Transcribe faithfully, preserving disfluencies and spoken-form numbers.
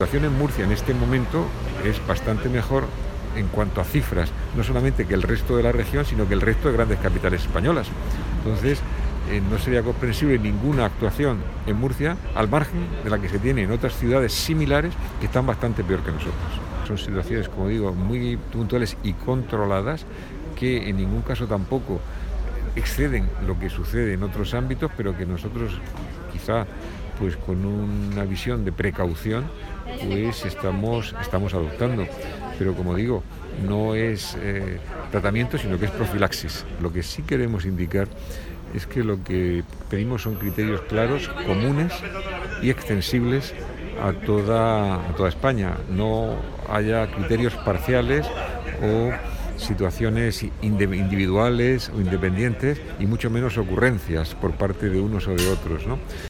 La situación en Murcia en este momento es bastante mejor en cuanto a cifras, no solamente que el resto de la región, sino que el resto de grandes capitales españolas. Entonces, eh, no sería comprensible ninguna actuación en Murcia al margen de la que se tiene en otras ciudades similares que están bastante peor que nosotros. Son situaciones, como digo, muy puntuales y controladas, que en ningún caso tampoco exceden lo que sucede en otros ámbitos, pero que nosotros quizá pues con una visión de precaución pues estamos, estamos adoptando. Pero como digo, no es eh, tratamiento, sino que es profilaxis. Lo que sí queremos indicar es que lo que pedimos son criterios claros, comunes y extensibles a toda, a toda España. No haya criterios parciales o situaciones individuales o independientes, y mucho menos ocurrencias por parte de unos o de otros, ¿no?